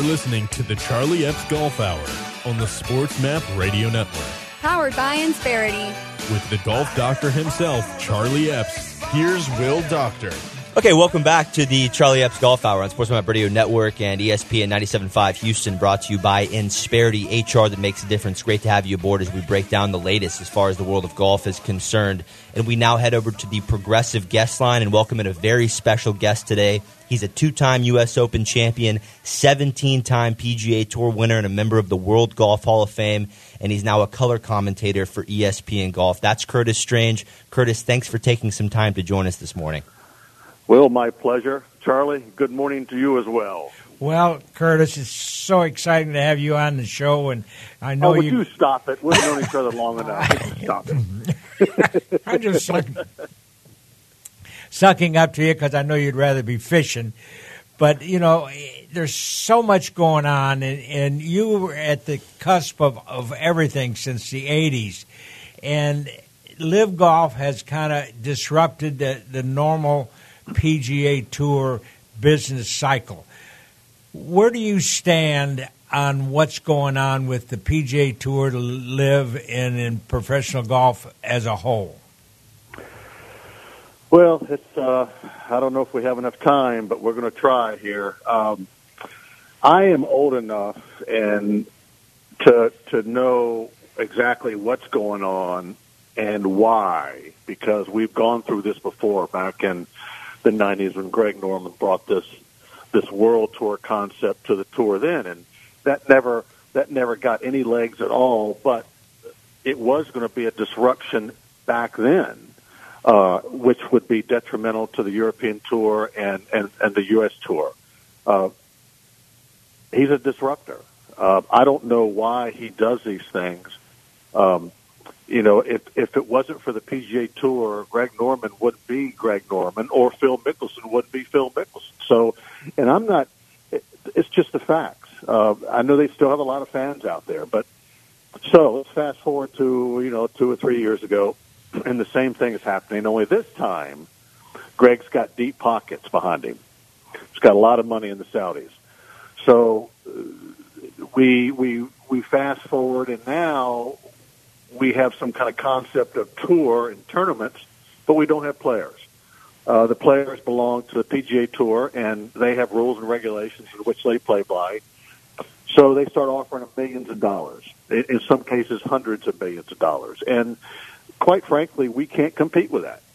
listening to the Charlie Epps Golf Hour on the SportsMap Radio Network. Powered by Insperity. With the golf doctor himself, Charlie Epps, here's Will Doctor. Okay, welcome back to the Charlie Epps Golf Hour on SportsMap Radio Network and ESPN 97.5 Houston, brought to you by Insperity, HR that makes a difference. Great to have you aboard as we break down the latest as far as the world of golf is concerned. And we now head over to the Progressive guest line and welcome in a very special guest today. He's a two-time U.S. Open champion, 17-time PGA Tour winner, and a member of the World Golf Hall of Fame. And he's now a color commentator for ESPN Golf. That's Curtis Strange. Curtis, thanks for taking some time to join us this morning. Well, my pleasure. Charlie, good morning to you as well. Well, Curtis, it's so exciting to have you on the show, and I know would you stop it? We've known each other long enough. Stop it. I'm just sucking up to you because I know you'd rather be fishing. But, you know, there's so much going on, and you were at the cusp of everything since the 80s. And Live Golf has kind of disrupted the normal PGA Tour business cycle. Where do you stand on what's going on with the PGA Tour, Live, and in professional golf as a whole? Well, it's I don't know if we have enough time, but we're going to try here. I am old enough and to know exactly what's going on and why, because we've gone through this before back in the 90s when Greg Norman brought this world tour concept to the tour then, and that never got any legs at all, but it was going to be a disruption back then, which would be detrimental to the European tour and the U.S. tour. He's a disruptor. I don't know why he does these things. You know, if it wasn't for the PGA Tour, Greg Norman wouldn't be Greg Norman, or Phil Mickelson wouldn't be Phil Mickelson. So, and I'm not. It's just the facts. I know they still have a lot of fans out there, but so let's fast forward to 2 or 3 years ago, and the same thing is happening. Only this time, Greg's got deep pockets behind him. He's got a lot of money in the Saudis. So we fast forward, and now we have some kind of concept of tour and tournaments, but we don't have players. The players belong to the PGA Tour, and they have rules and regulations in which they play by. So they start offering them millions of dollars, in some cases hundreds of millions of dollars. And quite frankly, we can't compete with that.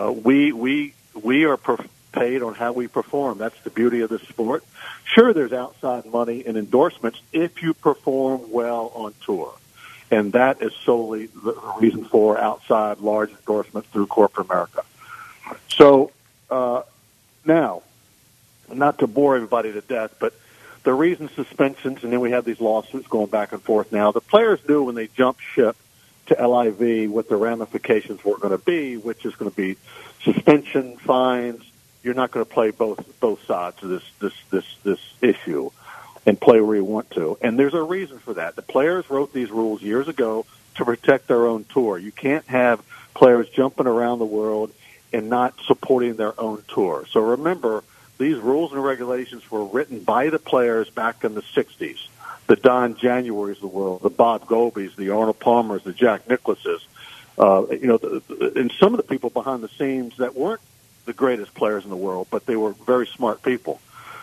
We are paid on how we perform. That's the beauty of this sport. Sure, there's outside money and endorsements if you perform well on tour. And that is solely the reason for outside large endorsements through corporate America. So now, not to bore everybody to death, but the reason suspensions, and then we have these lawsuits going back and forth now, the players knew when they jumped ship to LIV what the ramifications were going to be, which is going to be suspension, fines. You're not going to play both sides of this issue and play where you want to. And there's a reason for that. The players wrote these rules years ago to protect their own tour. You can't have players jumping around the world and not supporting their own tour. So remember, these rules and regulations were written by the players back in the 60s. The Don Januaries of the world, the Bob Gobies, the Arnold Palmers, the Jack Nicklauses, and some of the people behind the scenes that weren't the greatest players in the world, but they were very smart people.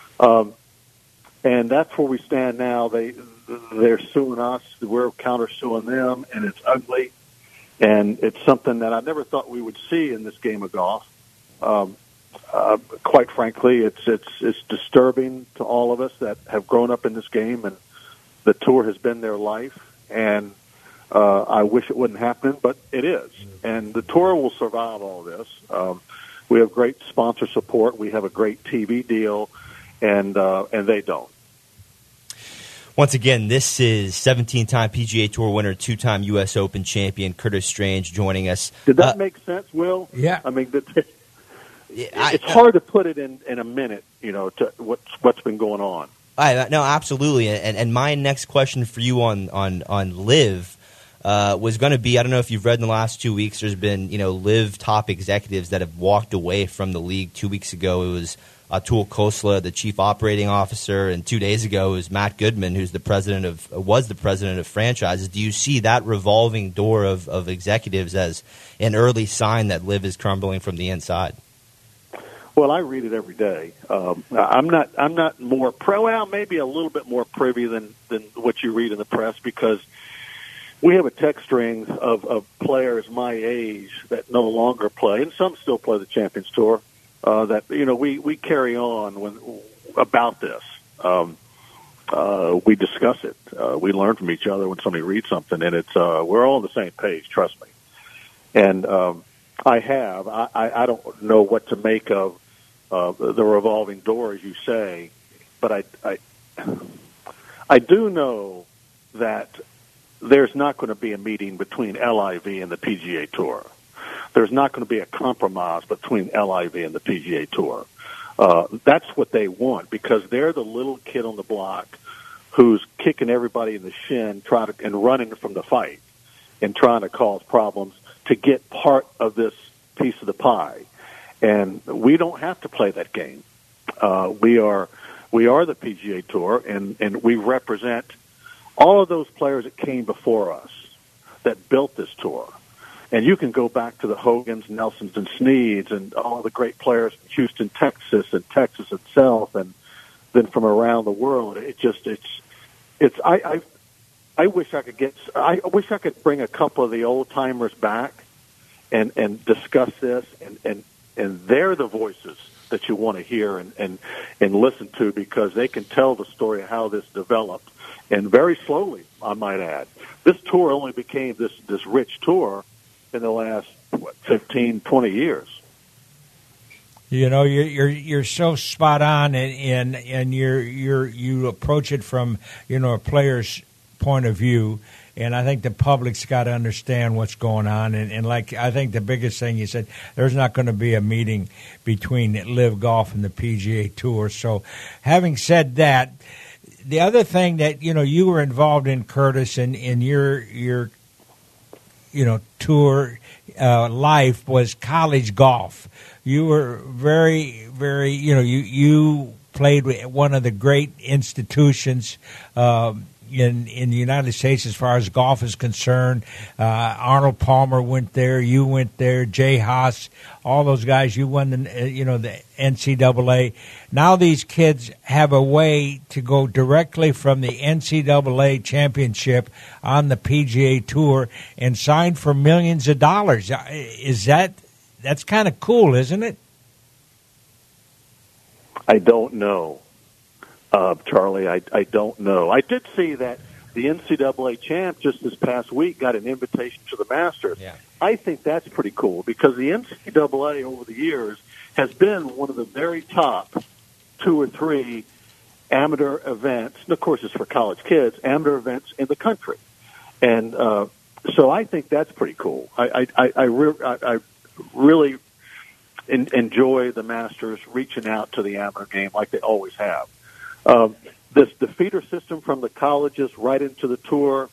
And that's where we stand now. They're suing us. We're counter-suing them, and it's ugly. And it's something that I never thought we would see in this game of golf. Quite frankly, it's disturbing to all of us that have grown up in this game, and the tour has been their life. And I wish it wouldn't happen, but it is. And the tour will survive all this. We have great sponsor support. We have a great TV deal, and they don't. Once again, this is 17-time PGA Tour winner, two-time U.S. Open champion Curtis Strange joining us. Did that make sense, Will? Yeah. I mean, it's hard to put it in a minute, to what's been going on. No, absolutely. And my next question for you on Live, was going to be, I don't know if you've read in the last 2 weeks, there's been, Live top executives that have walked away from the league. 2 weeks ago, it was Atul Khosla, the chief operating officer, and 2 days ago it was Matt Goodman, who's was the president of franchises. Do you see that revolving door of executives as an early sign that Live is crumbling from the inside? Well, I read it every day. I'm not more well, maybe a little bit more privy than what you read in the press, because we have a text string of players my age that no longer play, and some still play the Champions Tour. That we carry on about this. We discuss it. We learn from each other when somebody reads something, and it's we're all on the same page. Trust me. And I don't know what to make of the revolving door, as you say, but I do know that there's not going to be a meeting between LIV and the PGA Tour. There's not going to be a compromise between LIV and the PGA Tour. That's what they want, because they're the little kid on the block who's kicking everybody in the shin, and running from the fight and trying to cause problems to get part of this piece of the pie. And we don't have to play that game. We are the PGA Tour, and we represent all of those players that came before us that built this tour. And you can go back to the Hogans, Nelsons, and Sneeds, and all the great players from Houston, Texas, and Texas itself, and then from around the world. I wish I could bring a couple of the old timers back and discuss this, and they're the voices that you want to hear and listen to, because they can tell the story of how this developed, and very slowly, I might add. This tour only became this rich tour in the last 15, 20 years. You're so spot on, and you approach it from a player's point of view, and I think the public's got to understand what's going on. And like I think the biggest thing you said, there's not going to be a meeting between Live Golf and the PGA Tour. So, having said that, the other thing that you were involved in, Curtis, in your tour life was college golf. You were very, very, you played with one of the great institutions in the United States as far as golf is concerned. Arnold Palmer went there. You went there. Jay Haas, all those guys. You won the NCAA. Now these kids have a way to go directly from the NCAA championship on the PGA Tour and sign for millions of dollars. That's kind of cool, isn't it? I don't know. Charlie, I don't know. I did see that the NCAA champ just this past week got an invitation to the Masters. Yeah. I think that's pretty cool, because the NCAA over the years has been one of the very top 2 or 3 amateur events, and of course it's for college kids, amateur events in the country. And so I think that's pretty cool. I really enjoy the Masters reaching out to the amateur game like they always have. The feeder system from the colleges right into the tour,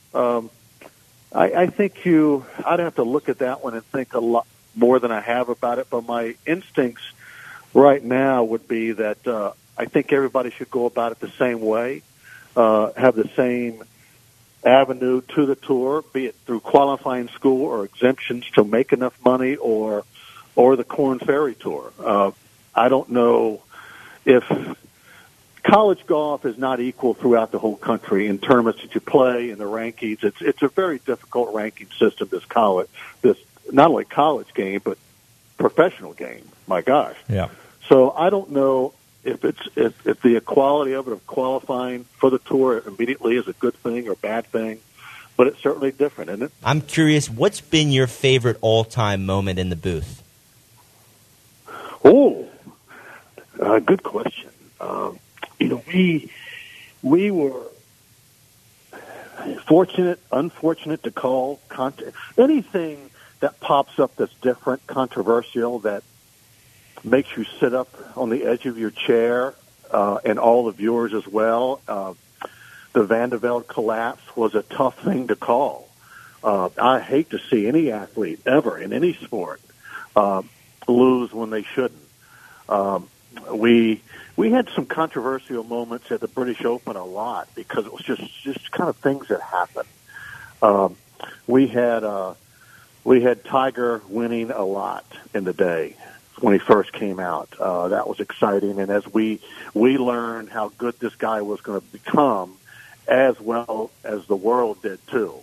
I think I'd have to look at that one and think a lot more than I have about it, but my instincts right now would be that I think everybody should go about it the same way, have the same avenue to the tour, be it through qualifying school or exemptions to make enough money, or the Korn Ferry Tour. I don't know if college golf is not equal throughout the whole country in tournaments that you play and the rankings. It's a very difficult ranking system. This not only college game but professional game. My gosh. Yeah. So I don't know if the equality of it, of qualifying for the tour immediately, is a good thing or bad thing, but it's certainly different, isn't it? I'm curious, what's been your favorite all-time moment in the booth? Oh, good question. We were fortunate, unfortunate to call anything that pops up that's different, controversial, that makes you sit up on the edge of your chair, and all the viewers as well. The Van de Velde collapse was a tough thing to call. I hate to see any athlete ever in any sport lose when they shouldn't. We had some controversial moments at the British Open a lot because it was just kind of things that happened. We had Tiger winning a lot in the day when he first came out. That was exciting, and as we learned how good this guy was going to become, as well as the world did too.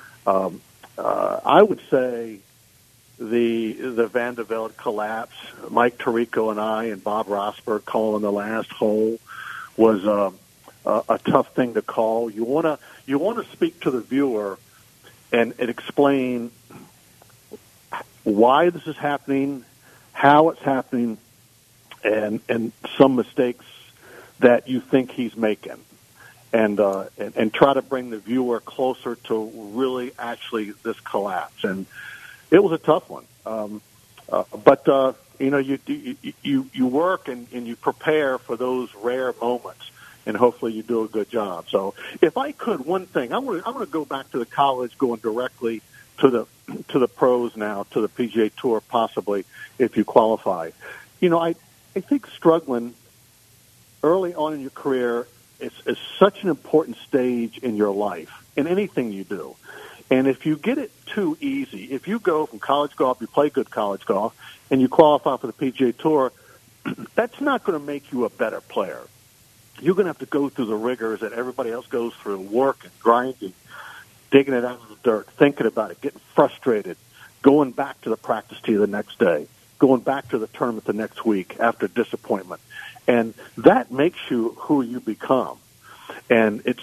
I would say the Van de Velde collapse, Mike Tirico and I and Bob Rosberg calling the last hole was a tough thing to call. You want to speak to the viewer and explain why this is happening, how it's happening, and some mistakes that you think he's making. And try to bring the viewer closer to really actually this collapse. And it was a tough one. But you work and you prepare for those rare moments, and hopefully you do a good job. So if I could, one thing, I'm going to go back to the college, going directly to the pros now, to the PGA Tour, possibly if you qualify. I think struggling early on in your career is such an important stage in your life, in anything you do. And if you get it too easy, if you go from college golf, you play good college golf, and you qualify for the PGA Tour, that's not going to make you a better player. You're going to have to go through the rigors that everybody else goes through, working, grinding, digging it out of the dirt, thinking about it, getting frustrated, going back to the practice tee the next day, going back to the tournament the next week after disappointment. And that makes you who you become. And it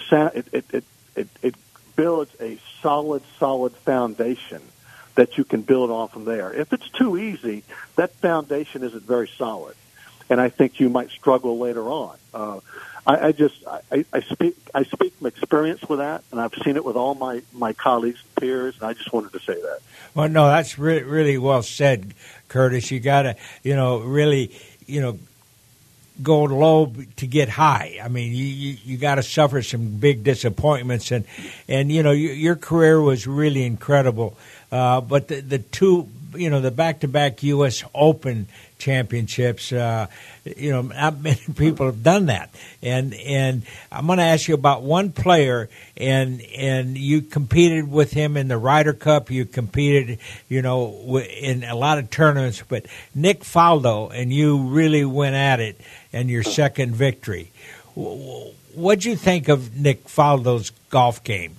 builds a solid foundation that you can build on from there. If it's too easy, that foundation isn't very solid. And I think you might struggle later on. I speak from experience with that, and I've seen it with all my colleagues and peers, and I just wanted to say that. Well, no, that's really well said, Curtis. You got to, really, go low to get high. I mean, you got to suffer some big disappointments, and your career was really incredible. But the two, the back-to-back U.S. Open championships, not many people have done that. And I'm going to ask you about one player, and you competed with him in the Ryder Cup. You competed, in a lot of tournaments. But Nick Faldo, and you really went at it, and your second victory. What'd you think of Nick Faldo's golf game?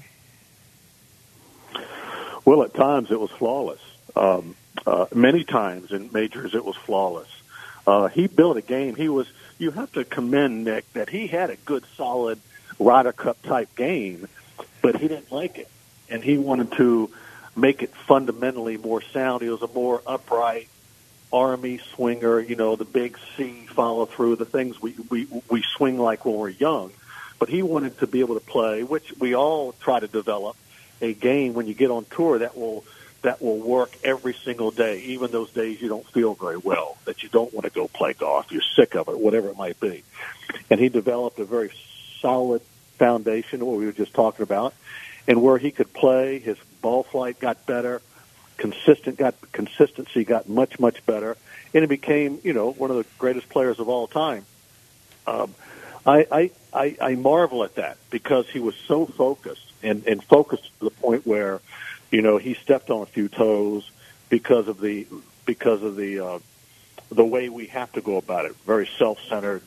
Well, at times it was flawless. Many times in majors it was flawless. He built a game. You have to commend Nick that he had a good, solid Ryder Cup type game, but he didn't like it. And he wanted to make it fundamentally more sound. He was a more upright Army swinger, the big C follow through, the things we swing like when we're young. But he wanted to be able to play, which we all try to develop, a game when you get on tour that will work every single day, even those days you don't feel very well, that you don't want to go play golf, you're sick of it, whatever it might be. And he developed a very solid foundation, what we were just talking about, and where he could play, his ball flight got better, consistency got much, much better, and he became, one of the greatest players of all time. I marvel at that because he was so focused and focused to the point where, he stepped on a few toes because of the way we have to go about it. Very self-centered,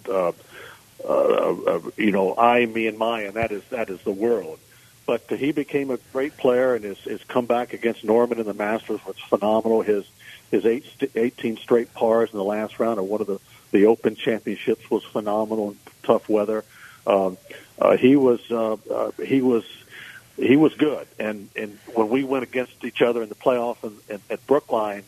I, me, and my, and that is the world. But he became a great player, and his comeback against Norman in the Masters was phenomenal. His 18 straight pars in the last round of one of the Open Championships was phenomenal in tough weather. He was good, and when we went against each other in the playoff at Brookline,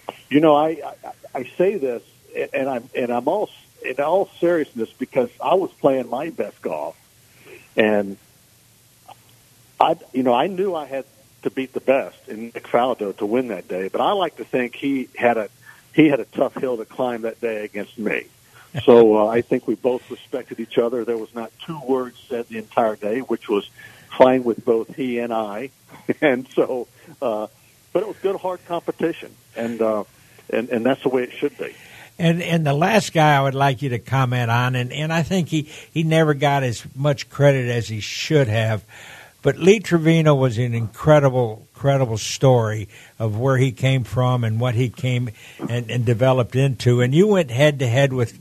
I say this, and I'm all in all seriousness because I was playing my best golf, and I knew I had to beat the best in Nick Faldo to win that day, but I like to think he had a tough hill to climb that day against me. So I think we both respected each other. There was not two words said the entire day, which was fine with both he and I, and so. But it was good, hard competition, and that's the way it should be. And the last guy I would like you to comment on, and I think he never got as much credit as he should have, but Lee Trevino was an incredible story of where he came from and what he came and developed into. And you went head to head with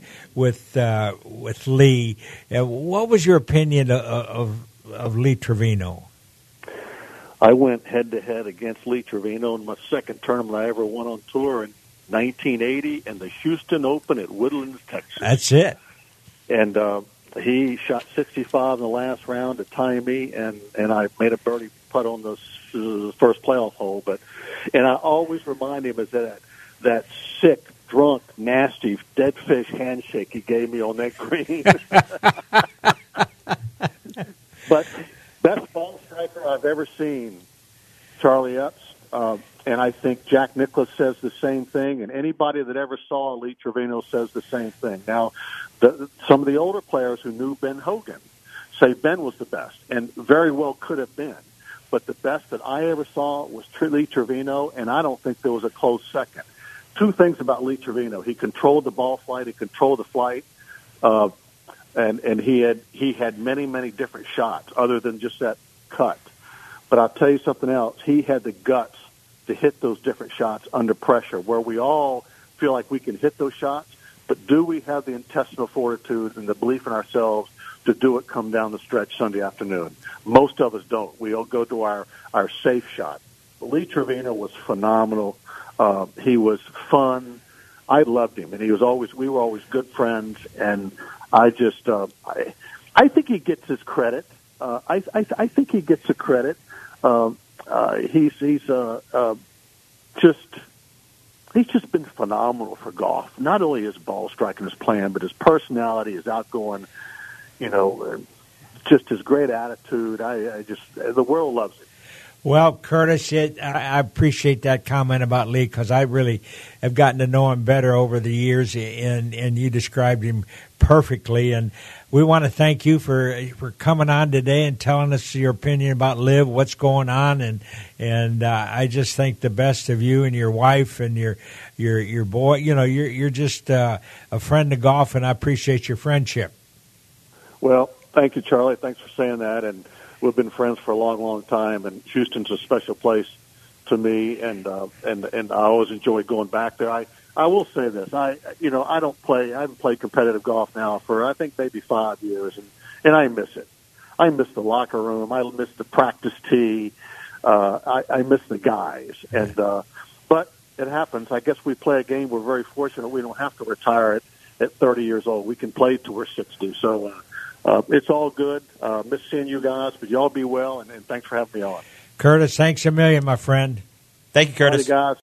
Lee. What was your opinion of Lee Trevino? I went head to head against Lee Trevino in my second tournament I ever won on tour in 1980 in the Houston Open at Woodlands, Texas. That's it. And he shot 65 in the last round to tie me, and I made a birdie putt on the first playoff hole. And I always remind him of that sick, drunk, nasty, dead fish handshake he gave me on that green. But best ball striker I've ever seen, Charlie Epps. And I think Jack Nicklaus says the same thing, and anybody that ever saw Lee Trevino says the same thing. Now, some of the older players who knew Ben Hogan say Ben was the best, and very well could have been. But the best that I ever saw was Lee Trevino, and I don't think there was a close second. Two things about Lee Trevino. He controlled the ball flight. He controlled the flight. And he had many, many different shots other than just that cut. But I'll tell you something else. He had the guts to hit those different shots under pressure, where we all feel like we can hit those shots, but do we have the intestinal fortitude and the belief in ourselves to do it come down the stretch Sunday afternoon? Most of us don't. We all go to our safe shot. But Lee Trevino was phenomenal. He was fun. I loved him, and we were always good friends, and I just, I think he gets his credit. I think he gets the credit. He's just been phenomenal for golf. Not only his ball striking, his plan, but his personality, his outgoing, just his great attitude. The world loves it. Well, Curtis, I appreciate that comment about Lee, because I really have gotten to know him better over the years, and you described him perfectly. And we want to thank you for coming on today and telling us your opinion about LIV, what's going on, and I just think the best of you and your wife and your boy. You're just a friend of golf, and I appreciate your friendship. Well, thank you, Charlie. Thanks for saying that. And we've been friends for a long, long time, and Houston's a special place to me, and I always enjoy going back there. I will say this: I haven't played competitive golf now for I think maybe 5 years, and I miss it. I miss the locker room. I miss the practice tee. I miss the guys, but it happens. I guess we play a game. We're very fortunate. We don't have to retire at 30 years old. We can play till we're 60. So. It's all good. Miss seeing you guys, but y'all be well, and thanks for having me on. Curtis, thanks a million, my friend. Thank you, Curtis. Guys.